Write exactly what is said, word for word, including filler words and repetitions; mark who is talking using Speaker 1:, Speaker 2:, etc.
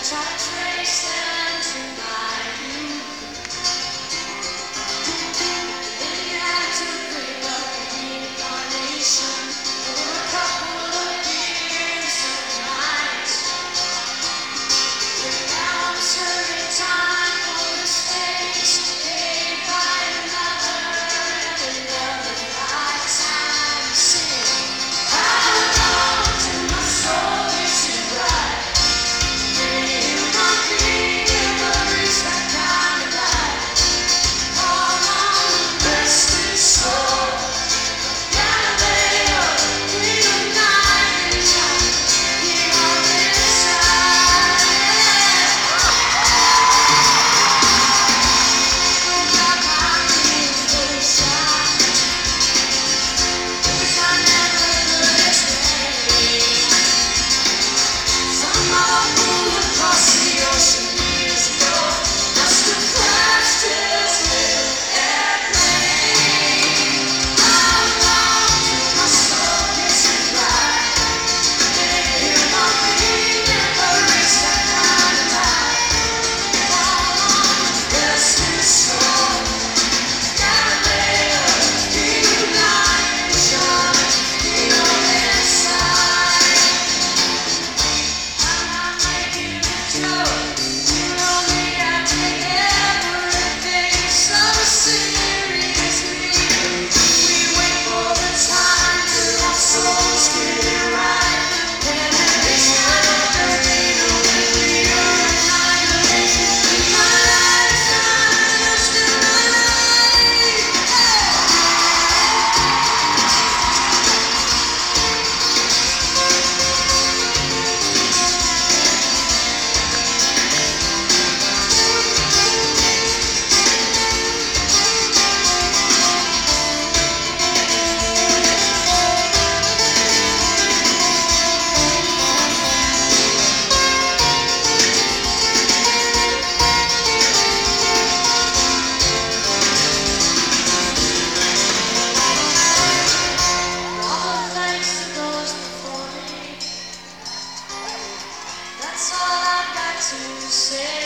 Speaker 1: Try to trace them to my youth. Then you had to bring up a reincarnation over a couple of years of nights. But now I'm serving time for mistakes made by another and another lifetime. Sing, how long till my soul gets it right? That's all I've got to say.